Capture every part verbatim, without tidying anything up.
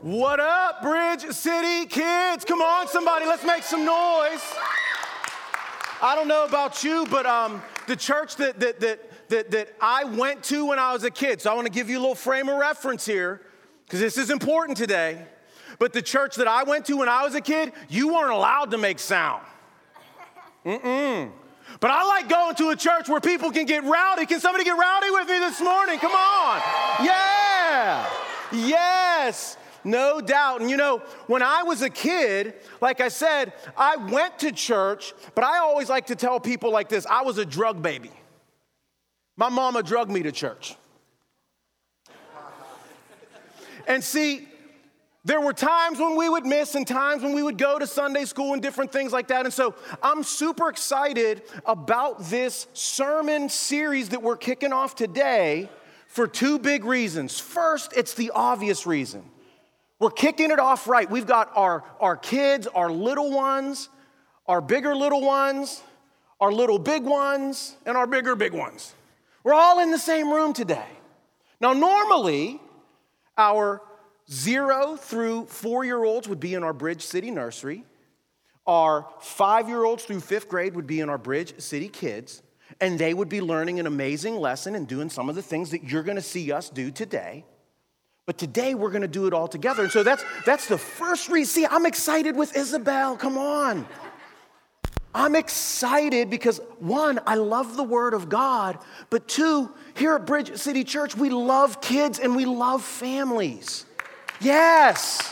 What up, Bridge City kids? Come on, somebody, let's make some noise. I don't know about you, but um, the church that, that, that, that, that I went to when I was a kid, so I want to give you a little frame of reference here, because this is important today. But the church that I went to when I was a kid, you weren't allowed to make sound. Mm-mm. But I like going to a church where people can get rowdy. Can somebody get rowdy with me this morning? Come on. Yeah. Yes. No doubt. And you know, when I was a kid, like I said, I went to church, but I always like to tell people like this: I was a drug baby. My mama drugged me to church. And see, there were times when we would miss and times when we would go to Sunday school and different things like that. And so I'm super excited about this sermon series that we're kicking off today for two big reasons. First, it's the obvious reason. We're kicking it off right. We've got our, our kids, our little ones, our bigger little ones, our little big ones, and our bigger big ones. We're all in the same room today. Now, normally, our zero through four-year-olds would be in our Bridge City Nursery. Our five-year-olds through fifth grade would be in our Bridge City Kids, and they would be learning an amazing lesson and doing some of the things that you're going to see us do today. But today, we're going to do it all together. And so that's, that's the first reason. See, I'm excited with Isabel. Come on. I'm excited because, one, I love the Word of God. But two, here at Bridge City Church, we love kids and we love families. Yes.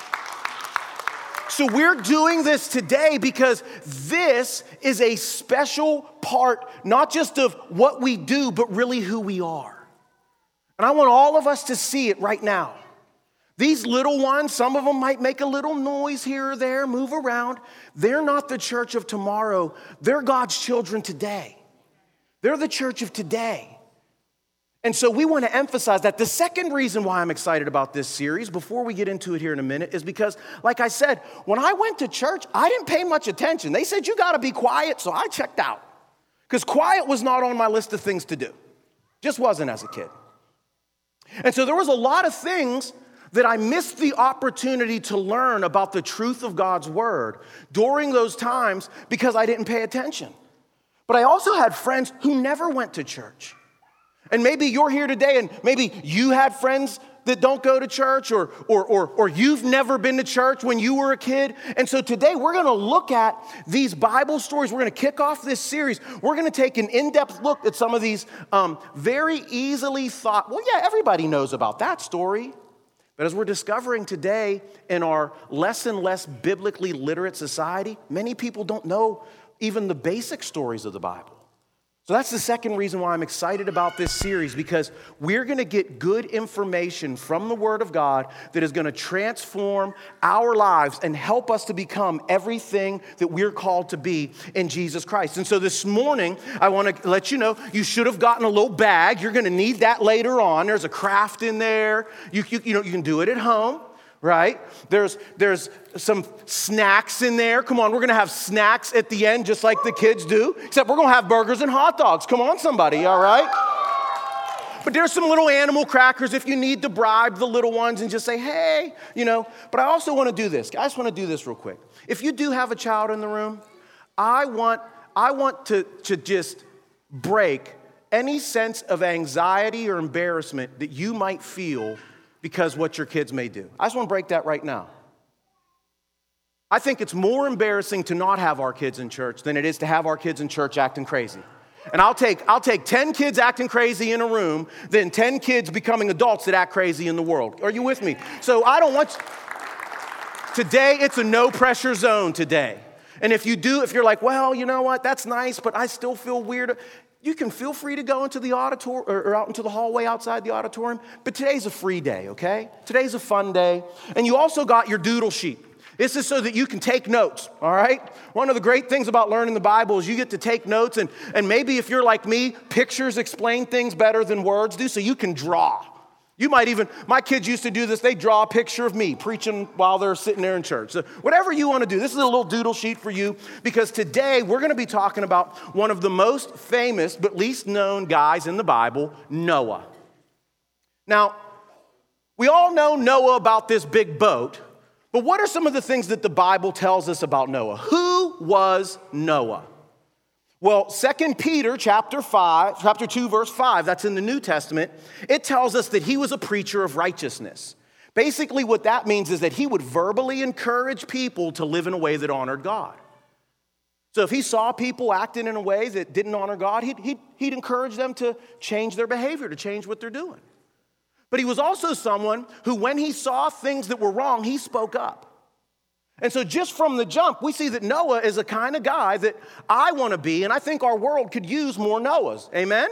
So we're doing this today because this is a special part, not just of what we do, but really who we are. And I want all of us to see it right now. These little ones, some of them might make a little noise here or there, move around. They're not the church of tomorrow. They're God's children today. They're the church of today. And so we want to emphasize that. The second reason why I'm excited about this series, before we get into it here in a minute, is because, like I said, when I went to church, I didn't pay much attention. They said, you got to be quiet, so I checked out. Because quiet was not on my list of things to do. Just wasn't as a kid. And so there was a lot of things that I missed the opportunity to learn about the truth of God's word during those times because I didn't pay attention. But I also had friends who never went to church. And maybe you're here today and maybe you had friends that don't go to church, or, or, or, or you've never been to church when you were a kid. And so today we're going to look at these Bible stories. We're going to kick off this series. We're going to take an in-depth look at some of these um, very easily thought, well, yeah, everybody knows about that story. But as we're discovering today in our less and less biblically literate society, many people don't know even the basic stories of the Bible. So that's the second reason why I'm excited about this series, because we're going to get good information from the Word of God that is going to transform our lives and help us to become everything that we're called to be in Jesus Christ. And so this morning, I want to let you know, you should have gotten a little bag. You're going to need that later on. There's a craft in there. You, you, you know, you can do it at home. Right? There's there's some snacks in there. Come on, we're going to have snacks at the end just like the kids do, except we're going to have burgers and hot dogs. Come on, somebody, all right? But there's some little animal crackers if you need to bribe the little ones and just say, hey, you know. But I also want to do this. I just want to do this real quick. If you do have a child in the room, I want I want to, to just break any sense of anxiety or embarrassment that you might feel because what your kids may do. I just want to break that right now. I think it's more embarrassing to not have our kids in church than it is to have our kids in church acting crazy. And I'll take I'll take ten kids acting crazy in a room than ten kids becoming adults that act crazy in the world. Are you with me? So I don't want you. Today, it's a no pressure zone today. And if you do, if you're like, well, you know what, that's nice, but I still feel weird. You can feel free to go into the auditorium or out into the hallway outside the auditorium, but today's a free day, okay? Today's a fun day. And you also got your doodle sheet. This is so that you can take notes, all right? One of the great things about learning the Bible is you get to take notes, and, and maybe if you're like me, pictures explain things better than words do, so you can draw. You might even, my kids used to do this, they draw a picture of me preaching while they're sitting there in church. So whatever you want to do, this is a little doodle sheet for you, because today we're going to be talking about one of the most famous but least known guys in the Bible, Noah. Now, We all know Noah about this big boat, but what are some of the things that the Bible tells us about Noah? Who was Noah? Well, Second Peter chapter five, chapter two, verse five, that's in the New Testament, it tells us that he was a preacher of righteousness. Basically, what that means is that he would verbally encourage people to live in a way that honored God. So if he saw people acting in a way that didn't honor God, he'd, he'd, he'd encourage them to change their behavior, to change what they're doing. But he was also someone who, when he saw things that were wrong, he spoke up. And so just from the jump, we see that Noah is a kind of guy that I want to be, and I think our world could use more Noahs. Amen?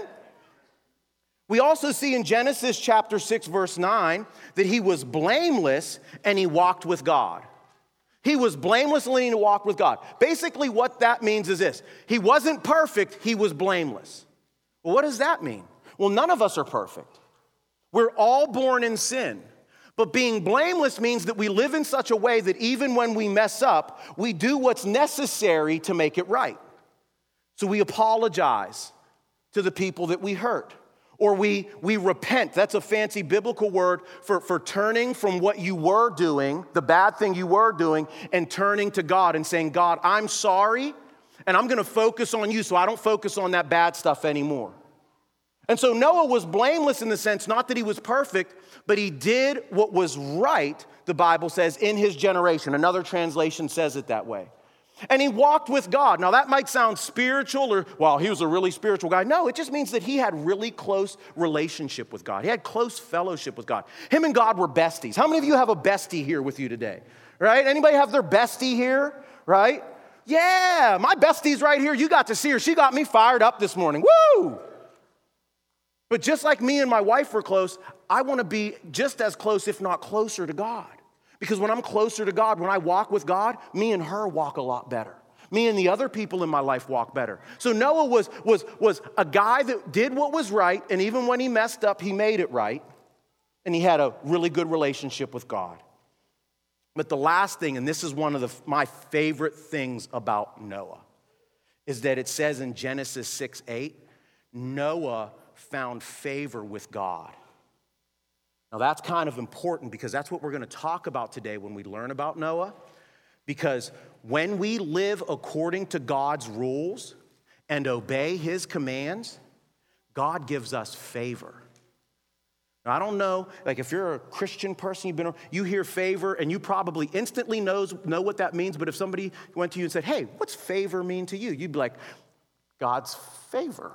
We also see in Genesis chapter six, verse nine, that he was blameless and he walked with God. He was blameless and he walked with God. Basically, what that means is this. He wasn't perfect, he was blameless. Well, what does that mean? Well, none of us are perfect. We're all born in sin. But being blameless means that we live in such a way that even when we mess up, we do what's necessary to make it right. So we apologize to the people that we hurt. Or we, we repent. That's a fancy biblical word for, for turning from what you were doing, the bad thing you were doing, and turning to God and saying, God, I'm sorry, and I'm going to focus on you so I don't focus on that bad stuff anymore. And so Noah was blameless in the sense, not that he was perfect, but he did what was right, the Bible says, in his generation. Another translation says it that way. And he walked with God. Now that might sound spiritual or, well, he was a really spiritual guy. No, it just means that he had really close relationship with God. He had close fellowship with God. Him and God were besties. How many of you have a bestie here with you today? Right? Anybody have their bestie here? Right? Yeah, my bestie's right here. You got to see her. She got me fired up this morning. Woo! But just like me and my wife were close, I want to be just as close, if not closer to God. Because when I'm closer to God, when I walk with God, me and her walk a lot better. Me and the other people in my life walk better. So Noah was, was, was a guy that did what was right, and even when he messed up, he made it right. And he had a really good relationship with God. But the last thing, and this is one of the, my favorite things about Noah, is that it says in Genesis six eight, Noah found favor with God. Now that's kind of important because that's what we're going to talk about today when we learn about Noah. Because when we live according to God's rules and obey his commands, God gives us favor. Now, I don't know, like if you're a Christian person, you've been, you hear favor and you probably instantly knows, know what that means. But if somebody went to you and said, hey, what's favor mean to you? You'd be like, God's favor.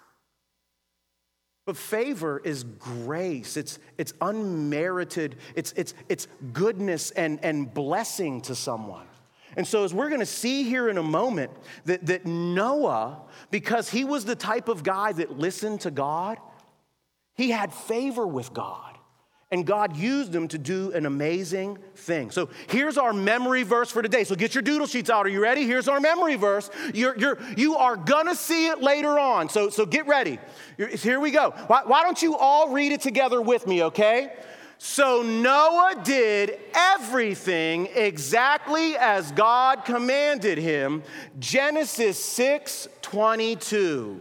But favor is grace. It's, it's unmerited. It's, it's, it's goodness and, and blessing to someone. And so as we're going to see here in a moment, that, that Noah, because he was the type of guy that listened to God, he had favor with God. And God used him to do an amazing thing. So here's our memory verse for today. So get your doodle sheets out. Are you ready? Here's our memory verse. You're, you're, you are going to see it later on. So, so get ready. You're, here we go. Why, why don't you all read it together with me, okay? So Noah did everything exactly as God commanded him. Genesis six twenty-two.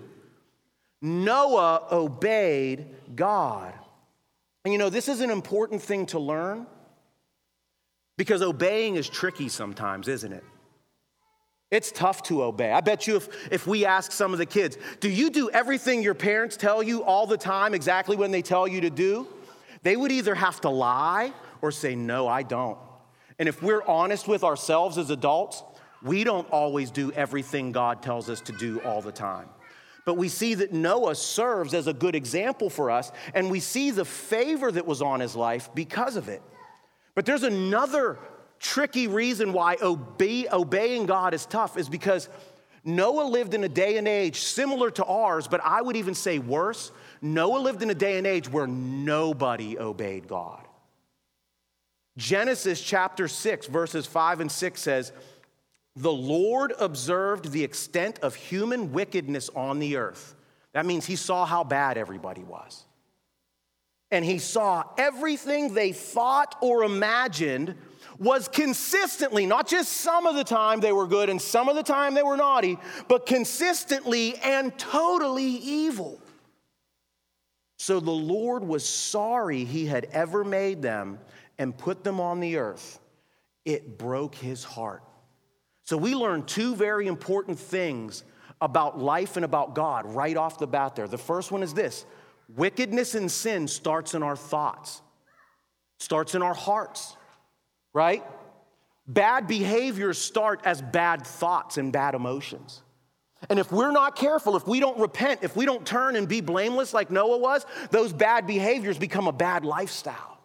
Noah obeyed God. And you know, this is an important thing to learn because obeying is tricky sometimes, isn't it? It's tough to obey. I bet you if, if we ask some of the kids, do you do everything your parents tell you all the time exactly when they tell you to do? They would either have to lie or say, no, I don't. And if we're honest with ourselves as adults, we don't always do everything God tells us to do all the time. But we see that Noah serves as a good example for us, and we see the favor that was on his life because of it. But there's another tricky reason why obey, obeying God is tough, is because Noah lived in a day and age similar to ours, but I would even say worse. Noah lived in a day and age where nobody obeyed God. Genesis chapter six, verses five and six says, the Lord observed the extent of human wickedness on the earth. That means he saw how bad everybody was. And he saw everything they thought or imagined was consistently, not just some of the time they were good and some of the time they were naughty, but consistently and totally evil. So the Lord was sorry he had ever made them and put them on the earth. It broke his heart. So we learned two very important things about life and about God right off the bat there. The first one is this: wickedness and sin starts in our thoughts, starts in our hearts, right? Bad behaviors start as bad thoughts and bad emotions. And if we're not careful, if we don't repent, if we don't turn and be blameless like Noah was, those bad behaviors become a bad lifestyle.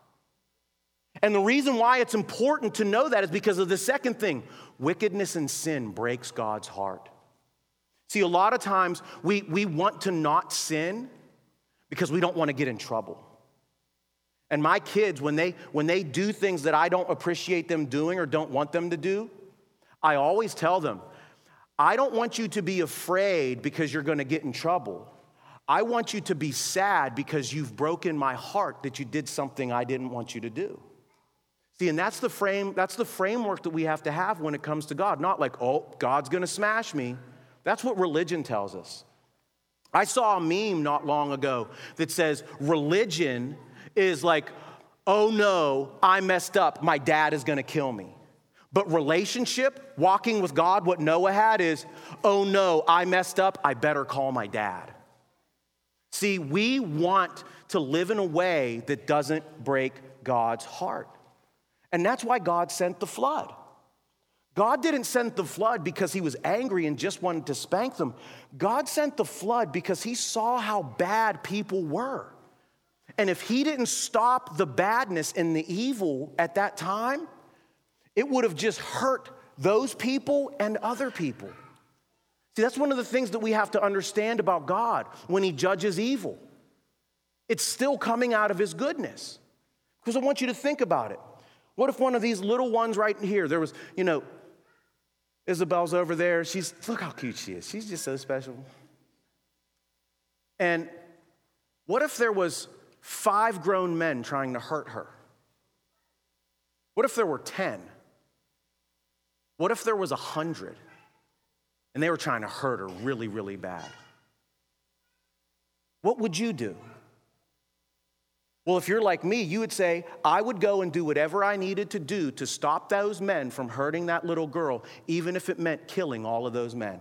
And the reason why it's important to know that is because of the second thing: wickedness and sin breaks God's heart. See, a lot of times we, we want to not sin because we don't want to get in trouble. And my kids, when they, when they do things that I don't appreciate them doing or don't want them to do, I always tell them, I don't want you to be afraid because you're going to get in trouble. I want you to be sad because you've broken my heart that you did something I didn't want you to do. See, and that's the frame, that's the framework that we have to have when it comes to God. Not like, oh, God's going to smash me. That's what religion tells us. I saw a meme not long ago that says religion is like, oh no, I messed up, my dad is going to kill me. But relationship, walking with God, what Noah had is, oh no, I messed up, I better call my dad. See, we want to live in a way that doesn't break God's heart. And that's why God sent the flood. God didn't send the flood because he was angry and just wanted to spank them. God sent the flood because he saw how bad people were. And if he didn't stop the badness and the evil at that time, it would have just hurt those people and other people. See, that's one of the things that we have to understand about God when he judges evil. It's still coming out of his goodness. Because I want you to think about it. What if one of these little ones right here, there was, you know, Isabel's over there. She's, look how cute she is. She's just so special. And what if there was five grown men trying to hurt her? What if there were ten? What if there was a hundred and they were trying to hurt her really, really bad? What would you do? Well, if you're like me, you would say, I would go and do whatever I needed to do to stop those men from hurting that little girl, even if it meant killing all of those men.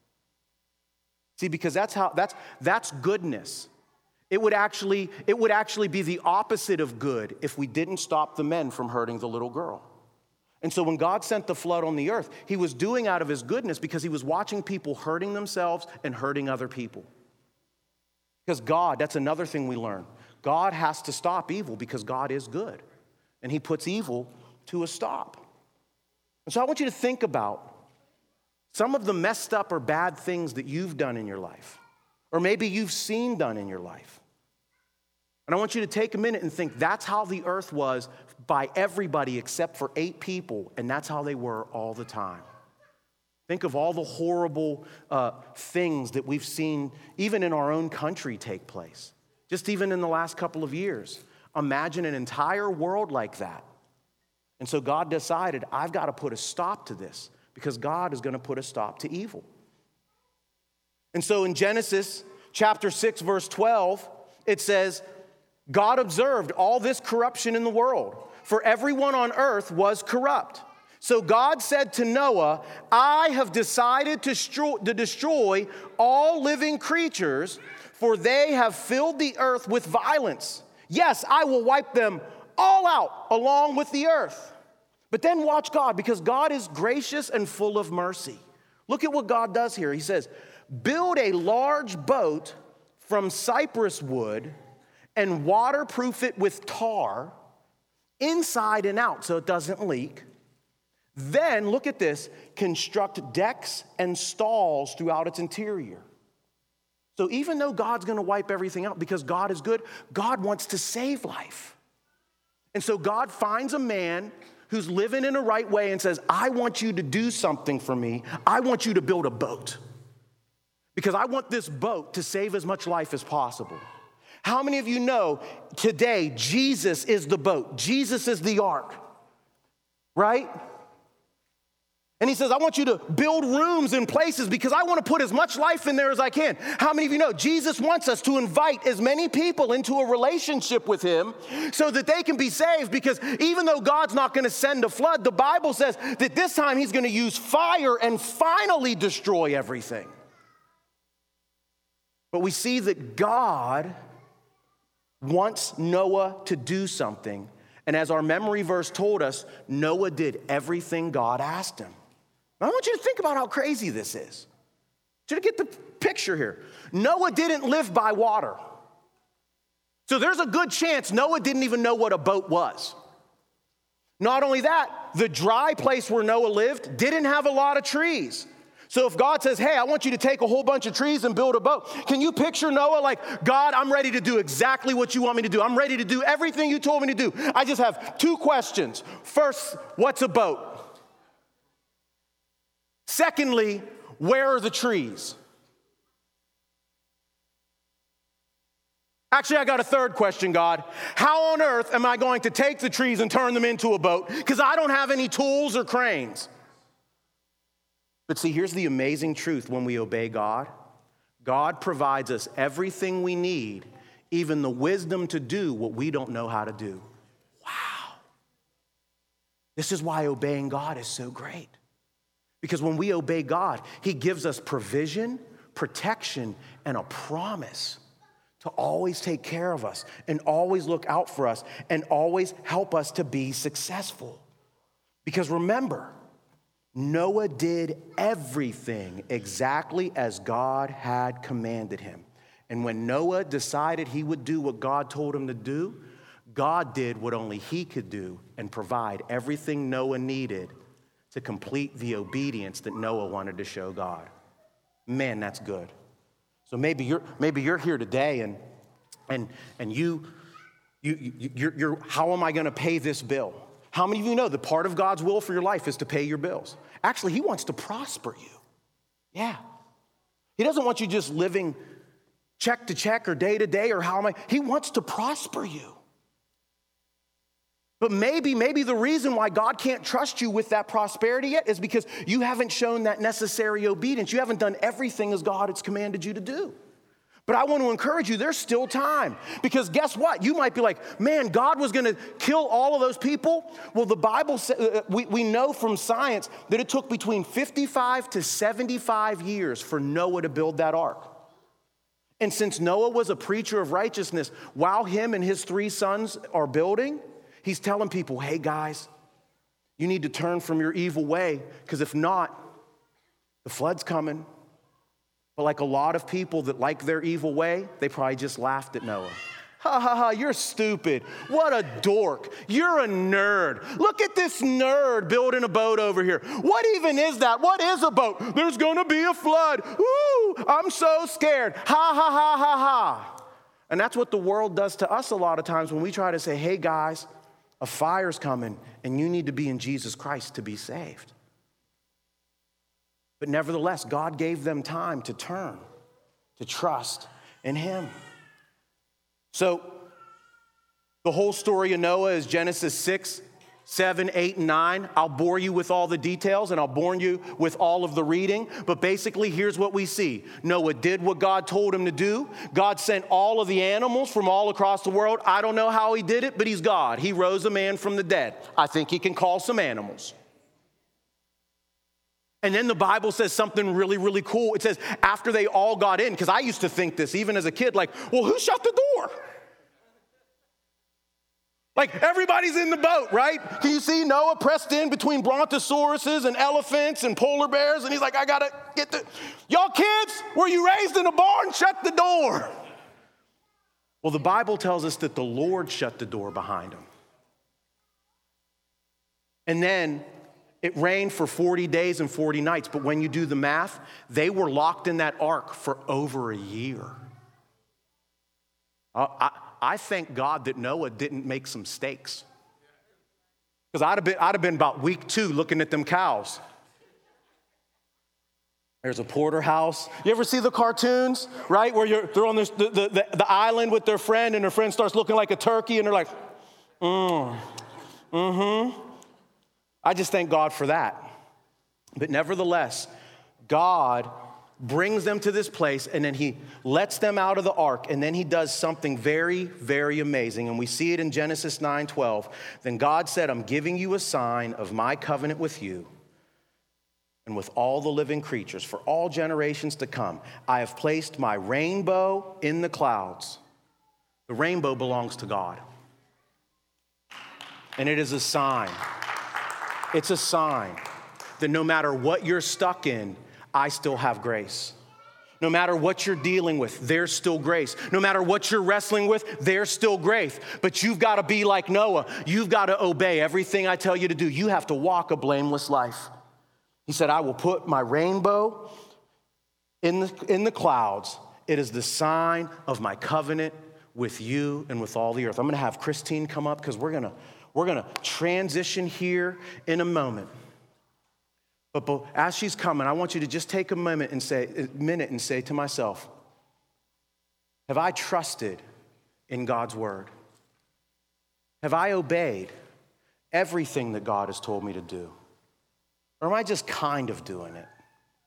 See, because that's how that's that's goodness. It would actually, it would actually be the opposite of good if we didn't stop the men from hurting the little girl. And so when God sent the flood on the earth, he was doing out of his goodness because he was watching people hurting themselves and hurting other people. Because God, that's another thing we learn. God has to stop evil because God is good. And he puts evil to a stop. And so I want you to think about some of the messed up or bad things that you've done in your life. Or maybe you've seen done in your life. And I want you to take a minute and think, that's how the earth was by everybody except for eight people, and that's how they were all the time. Think of all the horrible uh, things that we've seen, even in our own country, take place. Just even in the last couple of years. Imagine an entire world like that. And so God decided, I've got to put a stop to this, because God is going to put a stop to evil. And so in Genesis chapter six, verse twelve, it says, God observed all this corruption in the world, for everyone on earth was corrupt. So God said to Noah, I have decided to destroy, to destroy all living creatures, for they have filled the earth with violence. Yes, I will wipe them all out along with the earth. But then watch God, because God is gracious and full of mercy. Look at what God does here. He says, build a large boat from cypress wood and waterproof it with tar inside and out so it doesn't leak. Then, look at this, construct decks and stalls throughout its interior. So even though God's going to wipe everything out because God is good, God wants to save life. And so God finds a man who's living in a right way and says, I want you to do something for me. I want you to build a boat because I want this boat to save as much life as possible. How many of you know today Jesus is the boat? Jesus is the ark, right? And he says, I want you to build rooms and places because I want to put as much life in there as I can. How many of you know Jesus wants us to invite as many people into a relationship with him so that they can be saved? Because even though God's not going to send a flood, the Bible says that this time he's going to use fire and finally destroy everything. But we see that God wants Noah to do something. And as our memory verse told us, Noah did everything God asked him. I want you to think about how crazy this is. I want you to get the picture here. Noah didn't live by water. So there's a good chance Noah didn't even know what a boat was. Not only that, the dry place where Noah lived didn't have a lot of trees. So if God says, hey, I want you to take a whole bunch of trees and build a boat, can you picture Noah like, God, I'm ready to do exactly what you want me to do. I'm ready to do everything you told me to do. I just have two questions. First, what's a boat? Secondly, where are the trees? Actually, I got a third question, God. How on earth am I going to take the trees and turn them into a boat? Because I don't have any tools or cranes. But see, here's the amazing truth when we obey God. God provides us everything we need, even the wisdom to do what we don't know how to do. Wow. This is why obeying God is so great. Because when we obey God, he gives us provision, protection, and a promise to always take care of us and always look out for us and always help us to be successful. Because remember, Noah did everything exactly as God had commanded him. And when Noah decided he would do what God told him to do, God did what only he could do and provide everything Noah needed to complete the obedience that Noah wanted to show God. Man, that's good. So maybe you're maybe you're here today and and and you you you're, you're how am I going to pay this bill? How many of you know that part of God's will for your life is to pay your bills? Actually, he wants to prosper you. Yeah. He doesn't want you just living check to check or day to day or how am I? He wants to prosper you. But maybe, maybe the reason why God can't trust you with that prosperity yet is because you haven't shown that necessary obedience. You haven't done everything as God has commanded you to do. But I want to encourage you, there's still time. Because guess what? You might be like, man, God was going to kill all of those people. Well, the Bible says, we, we know from science that it took between fifty-five to seventy-five years for Noah to build that ark. And since Noah was a preacher of righteousness, while him and his three sons are building, he's telling people, hey guys, you need to turn from your evil way, because if not, the flood's coming. But like a lot of people that like their evil way, they probably just laughed at Noah. Ha ha ha, you're stupid. What a dork. You're a nerd. Look at this nerd building a boat over here. What even is that? What is a boat? There's gonna be a flood. Woo, I'm so scared. Ha ha ha ha ha. And that's what the world does to us a lot of times when we try to say, hey guys, a fire's coming and you need to be in Jesus Christ to be saved. But nevertheless, God gave them time to turn, to trust in him. So the whole story of Noah is Genesis six, seven, eight, and nine. I'll bore you with all the details and I'll bore you with all of the reading. But basically, here's what we see. Noah did what God told him to do. God sent all of the animals from all across the world. I don't know how he did it, but he's God. He rose a man from the dead. I think he can call some animals. And then the Bible says something really, really cool. It says after they all got in, because I used to think this even as a kid, like, well, who shut the door? Like, everybody's in the boat, right? Can you see Noah pressed in between brontosauruses and elephants and polar bears? And he's like, I gotta get the, y'all kids, were you raised in a barn? Shut the door. Well, the Bible tells us that the Lord shut the door behind him. And then it rained for forty days and forty nights. But when you do the math, they were locked in that ark for over a year. Uh, I, I thank God that Noah didn't make some mistakes. Because I'd have been, I'd have been about week two looking at them cows. There's a porterhouse. You ever see the cartoons, right? Where you're, they're on this, the, the, the island with their friend and their friend starts looking like a turkey and they're like, mm, mm-hmm. I just thank God for that. But nevertheless, God brings them to this place, and then he lets them out of the ark, and then he does something very, very amazing. And we see it in Genesis nine twelve. Then God said, I'm giving you a sign of my covenant with you and with all the living creatures for all generations to come. I have placed my rainbow in the clouds. The rainbow belongs to God. And it is a sign. It's a sign that no matter what you're stuck in, I still have grace. No matter what you're dealing with, there's still grace. No matter what you're wrestling with, there's still grace. But you've got to be like Noah. You've got to obey everything I tell you to do. You have to walk a blameless life. He said, I will put my rainbow in the, in the clouds. It is the sign of my covenant with you and with all the earth. I'm going to have Christine come up because we're going to we're going to transition here in a moment. But, but as she's coming, I want you to just take a moment and say, a minute and say to myself, have I trusted in God's word? Have I obeyed everything that God has told me to do? Or am I just kind of doing it?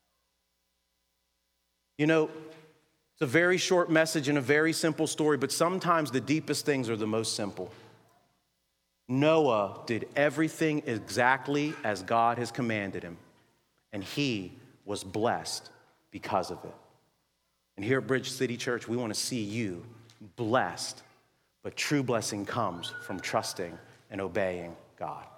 You know, it's a very short message and a very simple story, but sometimes the deepest things are the most simple. Noah did everything exactly as God has commanded him, and he was blessed because of it. And here at Bridge City Church, we want to see you blessed, but true blessing comes from trusting and obeying God.